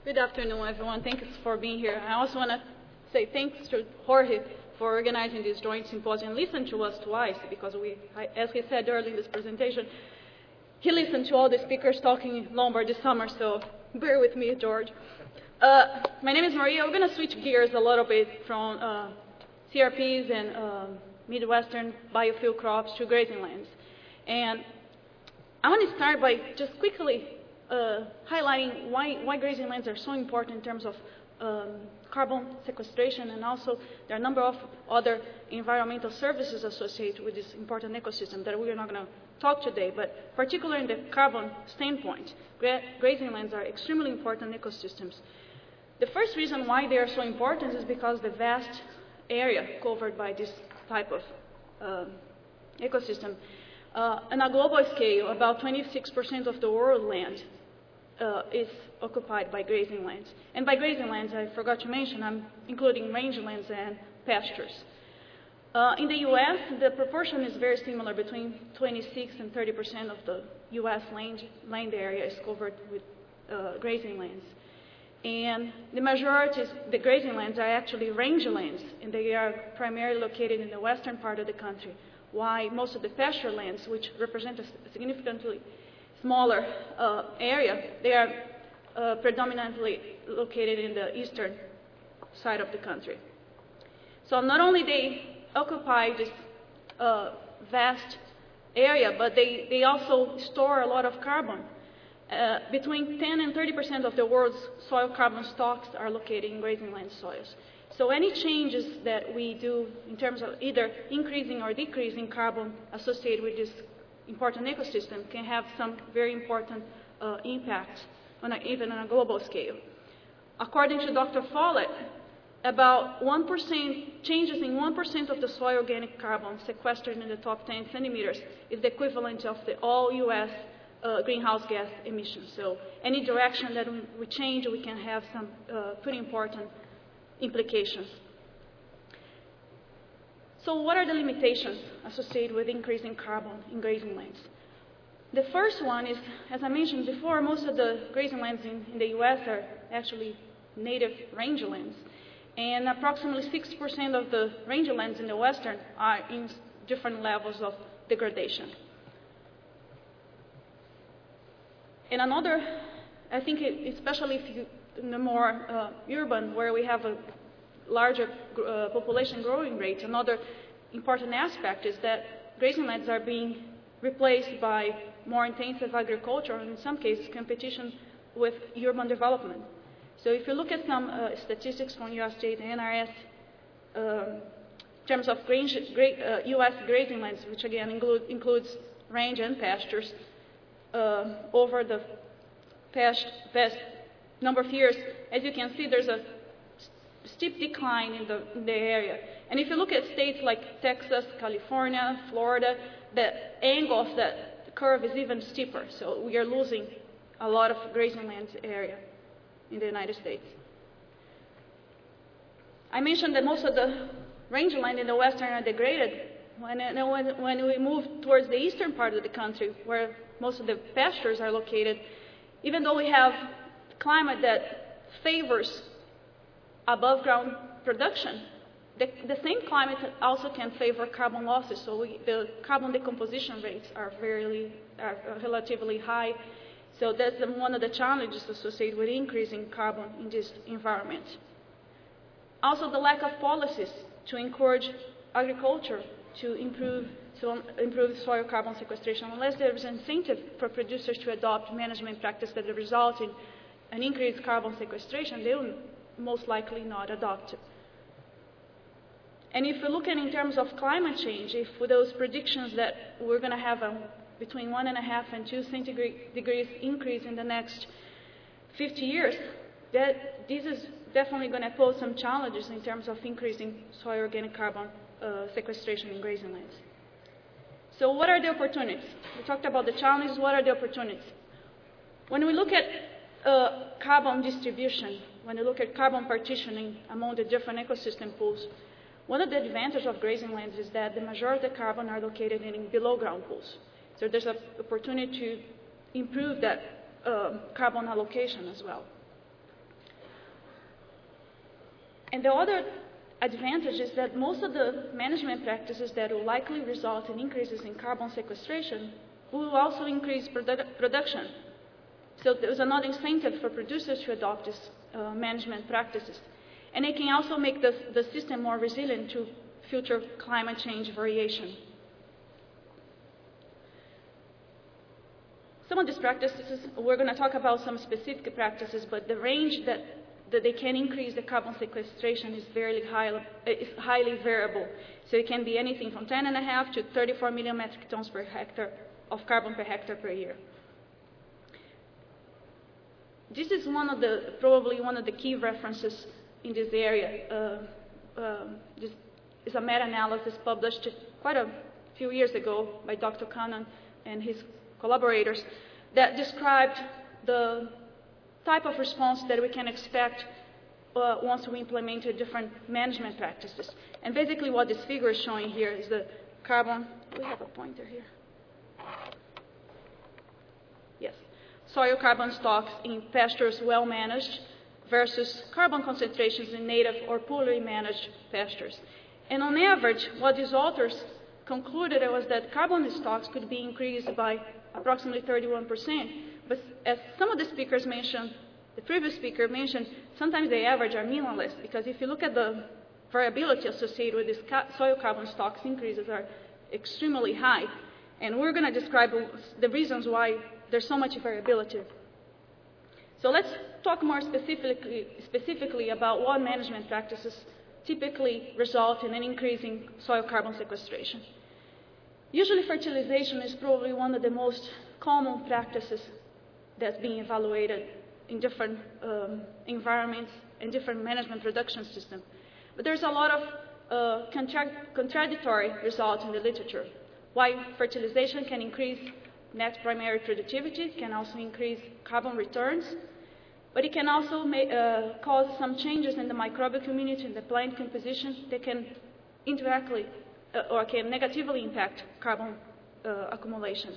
Good afternoon, everyone. Thanks for being here. I also want to say thanks to Jorge for organizing this joint symposium. Listen to us twice because as he said earlier in this presentation, he listened to all the speakers talking in Lombard this summer, so bear with me, George. My name is Maria. We're going to switch gears a little bit from CRPs and Midwestern biofuel crops to grazing lands. And I want to start by just quickly highlighting why grazing lands are so important in terms of carbon sequestration, and also there are a number of other environmental services associated with this important ecosystem that we are not going to talk today, but particularly in the carbon standpoint, grazing lands are extremely important ecosystems. The first reason why they are so important is because the vast area covered by this type of ecosystem. On a global scale, about 26% of the world land is occupied by grazing lands. And by grazing lands, I forgot to mention, I'm including rangelands and pastures. In the U.S., the proportion is very similar. Between 26 and 30% of the U.S. land area is covered with grazing lands. And the majority of the grazing lands are actually rangelands, and they are primarily located in the western part of the country, while most of the pasture lands, which represent a significantly smaller area, they are predominantly located in the eastern side of the country. So not only they occupy this vast area, but they also store a lot of carbon. Between 10 and 30% of the world's soil carbon stocks are located in grazing land soils. So any changes that we do in terms of either increasing or decreasing carbon associated with this important ecosystem can have some very important impacts, even on a global scale. According to Dr. Follett, about 1% changes in 1% of the soil organic carbon sequestered in the top 10 centimeters is the equivalent of the all U.S. Greenhouse gas emissions. So any direction that we change, we can have some pretty important implications. So what are the limitations associated with increasing carbon in grazing lands? The first one is, as I mentioned before, most of the grazing lands in the U.S. are actually native rangelands. And approximately 6% of the rangelands in the western are in different levels of degradation. And another, I think, especially if you in the more urban, where we have a larger population growing rate, another important aspect is that grazing lands are being replaced by more intensive agriculture, and in some cases, competition with urban development. So if you look at some statistics from USDA and NRS in terms of U.S. grazing lands, which again includes range and pastures, over the past number of years, as you can see, there's a steep decline in the area. And if you look at states like Texas, California, Florida, the angle of that curve is even steeper. So we are losing a lot of grazing land area in the United States. I mentioned that most of the rangeland in the western are degraded. When we move towards the eastern part of the country, where most of the pastures are located, even though we have climate that favors above ground production, the same climate also can favor carbon losses. So the carbon decomposition rates are relatively high. So that's one of the challenges associated with increasing carbon in this environment. Also, the lack of policies to encourage agriculture to improve soil carbon sequestration. Unless there is an incentive for producers to adopt management practices that result in an increased carbon sequestration, they will most likely not adopt it. And if we look at in terms of climate change, if with those predictions that we're going to have between 1.5 and 2 centigrade degrees increase in the next 50 years, this is definitely going to pose some challenges in terms of increasing soil organic carbon sequestration in grazing lands. So what are the opportunities? We talked about the challenges. What are the opportunities? When we look at carbon distribution, when we look at carbon partitioning among the different ecosystem pools, one of the advantages of grazing lands is that the majority of the carbon are located in below ground pools. So there's an opportunity to improve that carbon allocation as well. And the other advantage is that most of the management practices that will likely result in increases in carbon sequestration will also increase production. So there's another incentive for producers to adopt these management practices. And it can also make the system more resilient to future climate change variation. Some of these practices, we're going to talk about some specific practices, but the range that they can increase the carbon sequestration is highly variable. So it can be anything from 10.5 to 34 million metric tons per hectare of carbon per hectare per year. This is probably one of the key references in this area. This is a meta-analysis published quite a few years ago by Dr. Cannon and his collaborators that described the type of response that we can expect once we implement different management practices. And basically what this figure is showing here is the carbon, we have a pointer here. Yes. Soil carbon stocks in pastures well managed versus carbon concentrations in native or poorly managed pastures. And on average, what these authors concluded was that carbon stocks could be increased by approximately 31%. But as some of the speakers mentioned, the previous speaker mentioned, sometimes the average are meaningless, because if you look at the variability associated with these soil carbon stocks, increases are extremely high. And we're going to describe the reasons why there's so much variability. So let's talk more specifically about what management practices typically result in an increase in soil carbon sequestration. Usually fertilization is probably one of the most common practices that's being evaluated in different environments and different management production systems. But there's a lot of contradictory results in the literature. Why fertilization can increase net primary productivity, can also increase carbon returns, but it can also cause some changes in the microbial community and the plant composition that can indirectly or can negatively impact carbon accumulation.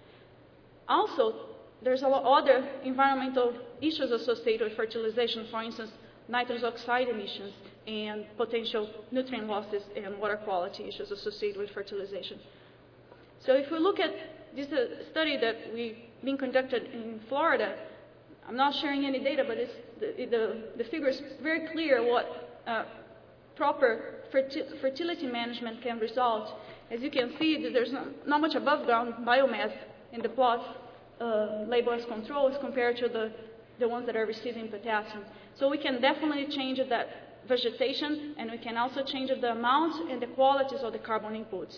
Also, there's a lot of other environmental issues associated with fertilization, for instance, nitrous oxide emissions and potential nutrient losses and water quality issues associated with fertilization. So if we look at this study that we've been conducted in Florida, I'm not sharing any data, but the figure is very clear what proper fertility management can result. As you can see, there's not much above ground biomass in the plots labeled as controls compared to the ones that are receiving potassium. So we can definitely change that vegetation, and we can also change the amount and the qualities of the carbon inputs.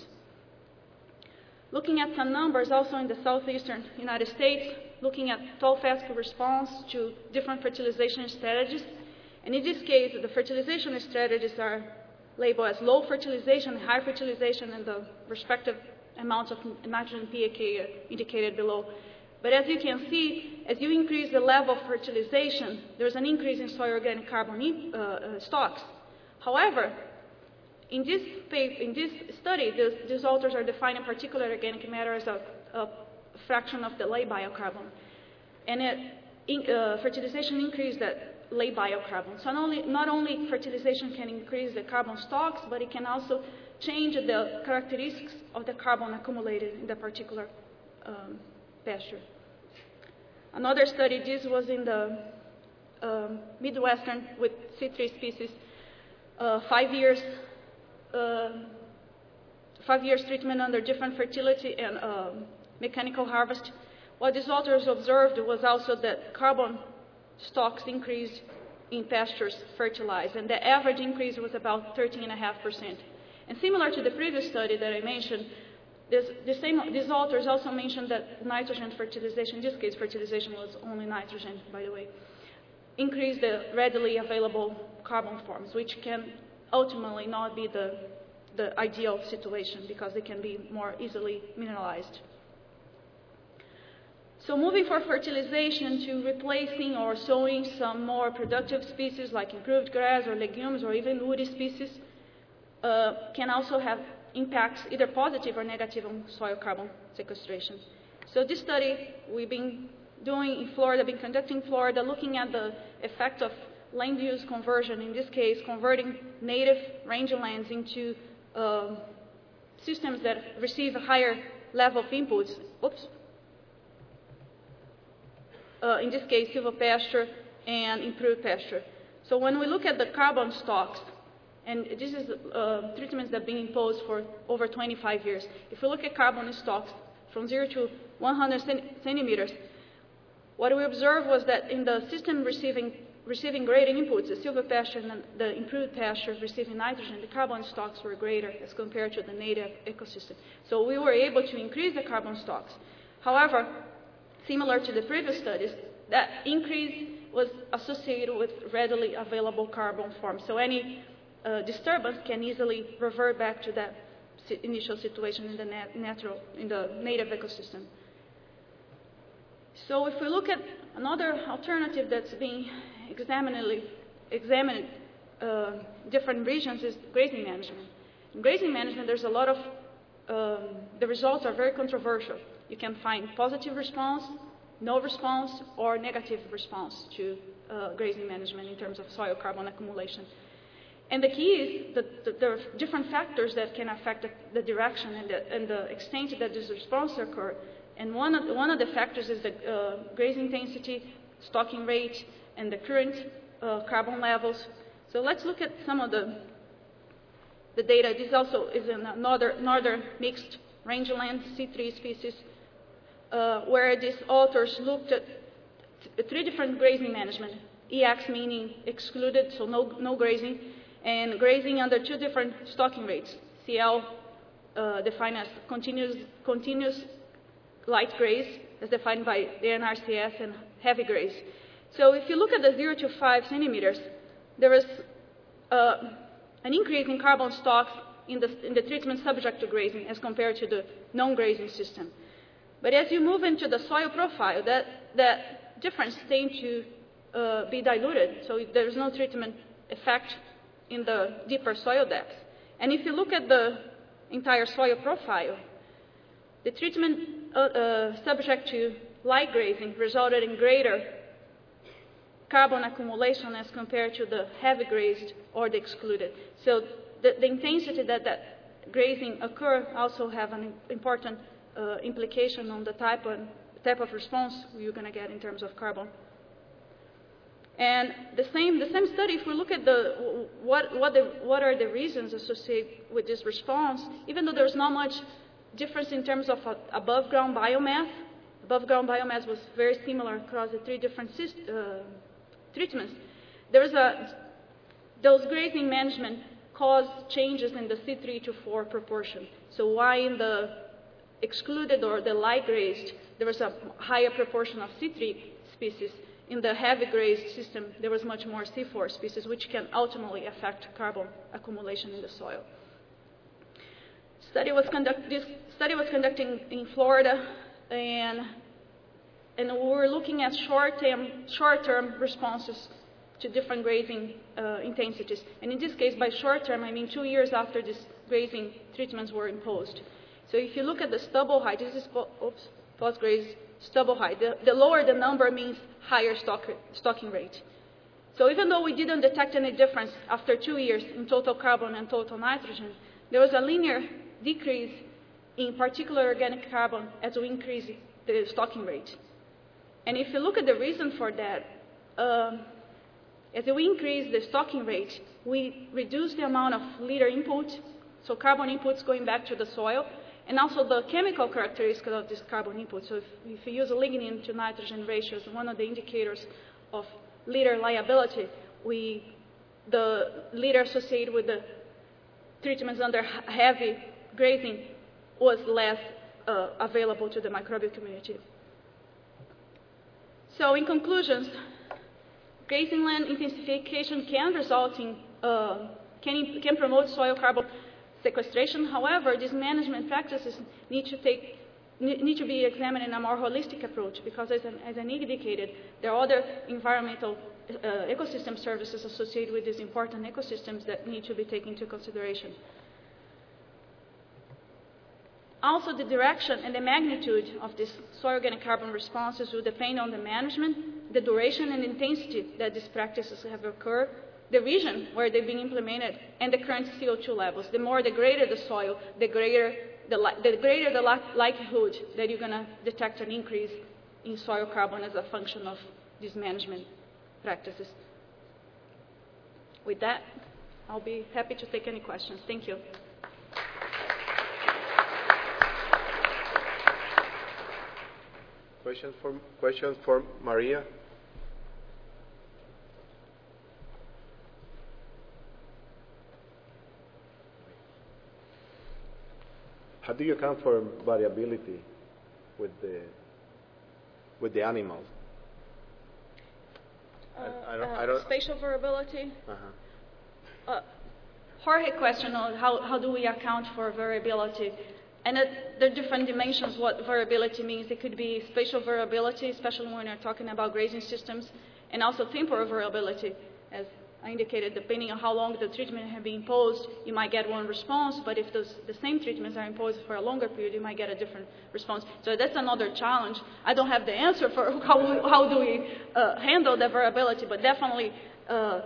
Looking at some numbers also in the southeastern United States, looking at FASC response to different fertilization strategies. And in this case, the fertilization strategies are labeled as low fertilization, high fertilization, and the respective amounts of nitrogen PK are indicated below. But as you can see, as you increase the level of fertilization, there's an increase in soil organic carbon stocks. However, in this study, these authors are defining particulate organic matter as a fraction of the lay biocarbon. And fertilization increased that lay biocarbon. So not only fertilization can increase the carbon stocks, but it can also change the characteristics of the carbon accumulated in the particular pasture. Another study, this was in the Midwestern with C3 species, 5 years treatment under different fertility and mechanical harvest. What these authors observed was also that carbon stocks increased in pastures fertilized, and the average increase was about 13.5%. And similar to the previous study that I mentioned, these authors also mentioned that nitrogen fertilization, in this case fertilization was only nitrogen, by the way, increased the readily available carbon forms, which can ultimately not be the ideal situation because they can be more easily mineralized. So moving from fertilization to replacing or sowing some more productive species like improved grass or legumes or even woody species can also have impacts, either positive or negative, on soil carbon sequestration. So this study we've been doing in Florida, been conducting in Florida, looking at the effect of land use conversion, in this case, converting native rangelands into systems that receive a higher level of inputs. In this case, silvopasture and improved pasture. So when we look at the carbon stocks, and this is treatments that have been imposed for over 25 years. If we look at carbon stocks from 0 to 100 centimeters, what we observed was that in the system receiving greater inputs, the silvopasture and the improved pasture receiving nitrogen, the carbon stocks were greater as compared to the native ecosystem. So we were able to increase the carbon stocks. However, similar to the previous studies, that increase was associated with readily available carbon forms. So any disturbance can easily revert back to that initial situation in the native ecosystem. So if we look at another alternative that's being examined different regions is grazing management. In grazing management, there's a lot of, the results are very controversial. You can find positive response, no response, or negative response to grazing management in terms of soil carbon accumulation. And the key is that there are different factors that can affect the direction and the extent that this response occurs. And one of the factors is the grazing intensity, stocking rate, and the current carbon levels. So let's look at some of the data. This also is in another northern mixed rangeland C3 species, where these authors looked at three different grazing management. EX meaning excluded, so no grazing, and grazing under two different stocking rates. CL defined as continuous light graze, as defined by the NRCS, and heavy graze. So if you look at the 0 to 5 centimeters, there is an increase in carbon stocks in the treatment subject to grazing as compared to the non-grazing system. But as you move into the soil profile, that difference tends to be diluted, so there's no treatment effect in the deeper soil depth. And if you look at the entire soil profile, the treatment subject to light grazing resulted in greater carbon accumulation as compared to the heavy grazed or the excluded. So the intensity that grazing occur also have an important implication on the type of response you're going to get in terms of carbon. And the same study, if we look at what are the reasons associated with this response, even though there's not much difference in terms of above ground biomass was very similar across the three different treatments. Those grazing management caused changes in the C3 to 4 proportion. So why in the excluded or the light grazed, there was a higher proportion of C3 species. In the heavy grazed system, there was much more C4 species, which can ultimately affect carbon accumulation in the soil. This study was conducted in Florida, and we were looking at short-term responses to different grazing intensities. And in this case, by short-term, I mean 2 years after these grazing treatments were imposed. So if you look at the stubble height, this is post-graze stubble height. The lower the number means higher stocking rate. So even though we didn't detect any difference after 2 years in total carbon and total nitrogen, there was a linear decrease in particular organic carbon as we increase the stocking rate. And if you look at the reason for that, as we increase the stocking rate, we reduce the amount of liter input, so carbon inputs going back to the soil, and also the chemical characteristics of this carbon input. So if you use a lignin to nitrogen ratios, one of the indicators of liter liability, the liter associated with the treatments under heavy grazing was less available to the microbial community. So in conclusions, grazing land intensification can result in, can promote soil carbon sequestration. However, these management practices need to be examined in a more holistic approach because, as I indicated, there are other environmental ecosystem services associated with these important ecosystems that need to be taken into consideration. Also, the direction and the magnitude of these soil organic carbon responses will depend on the management, the duration and intensity that these practices have occurred, the region where they've been implemented, and the current CO2 levels. The more degraded the soil, the greater the likelihood that you're going to detect an increase in soil carbon as a function of these management practices. With that, I'll be happy to take any questions. Thank you. Questions for Maria? How do you account for variability with the animals? I don't. Spatial variability. Jorge question on how do we account for variability, and there are different dimensions what variability means. It could be spatial variability, especially when you're talking about grazing systems, and also temporal variability, as I indicated, depending on how long the treatment has been imposed, you might get one response, but if the same treatments are imposed for a longer period, you might get a different response. So that's another challenge. I don't have the answer for how do we handle the variability, but definitely, and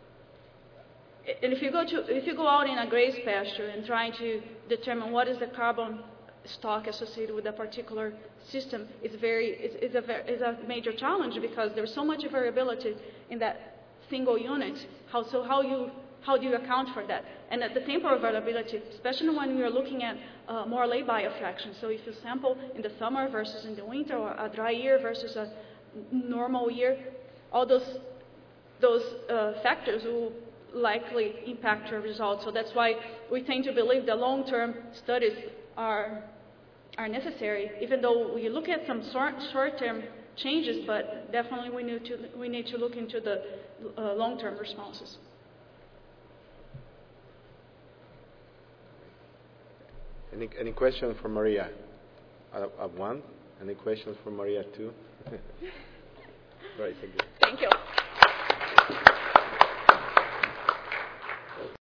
if you go out in a graze pasture and trying to determine what is the carbon stock associated with a particular system, it's a major challenge because there's so much variability in that single unit. How do you account for that? And at the temporal variability, especially when we are looking at more lay-by fraction. So if you sample in the summer versus in the winter, or a dry year versus a normal year, all those factors will likely impact your results. So that's why we tend to believe that long-term studies are necessary, even though we look at some short-term changes, but definitely we need to look into the long-term responses. Any questions for Maria? One. Any questions for Maria? Two. Right. Thank you. Thank you.